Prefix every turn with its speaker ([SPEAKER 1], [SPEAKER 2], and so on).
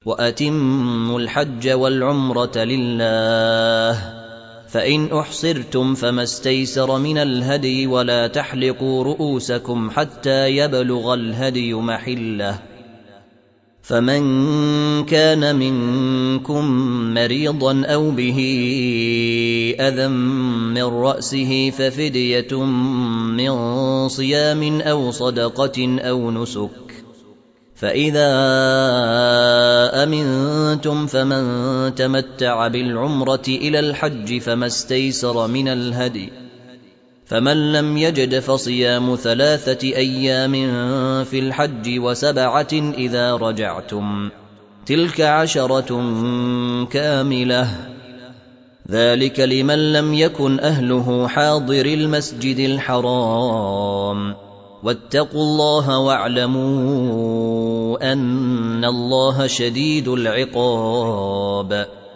[SPEAKER 1] وأتموا الحج والعمرة لله، فإن أحصرتم فما استيسر من الهدي، ولا تحلقوا رؤوسكم حتى يبلغ الهدي محله، فمن كان منكم مريضا أو به أذى من رأسه ففدية من صيام أو صدقة أو نسك، فإذا أمنتم فمن تمتع بالعمرة إلى الحج فما استيسر من الهدي، فمن لم يجد فصيام 3 أيام في الحج و7 إذا رجعتم، تلك 10 كاملة، ذلك لمن لم يكن أهله حاضر المسجد الحرام. واتقوا الله واعلموا أن الله شديد العقاب.